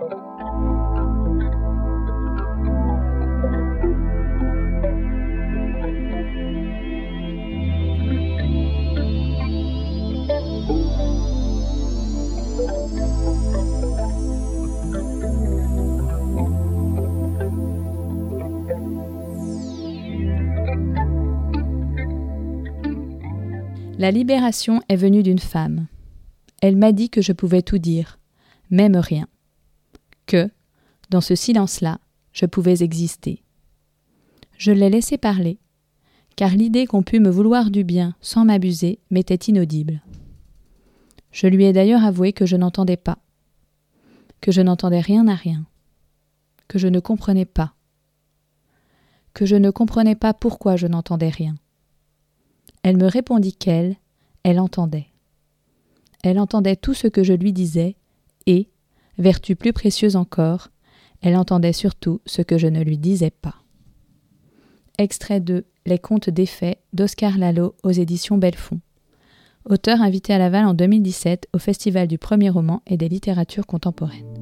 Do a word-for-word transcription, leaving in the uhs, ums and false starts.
La libération est venue d'une femme. Elle m'a dit que je pouvais tout dire, même rien. Que, dans ce silence-là, je pouvais exister. Je l'ai laissé parler, car l'idée qu'on pût me vouloir du bien sans m'abuser m'était inaudible. Je lui ai d'ailleurs avoué que je n'entendais pas, que je n'entendais rien à rien, que je ne comprenais pas, que je ne comprenais pas pourquoi je n'entendais rien. Elle me répondit qu'elle, elle entendait. Elle entendait tout ce que je lui disais et, vertu plus précieuse encore, elle entendait surtout ce que je ne lui disais pas. Extrait de Les Contes des Fées d'Oscar Lalo aux éditions Belfond. Auteur invité à Laval en deux mille dix-sept au Festival du Premier Roman et des Littératures Contemporaines.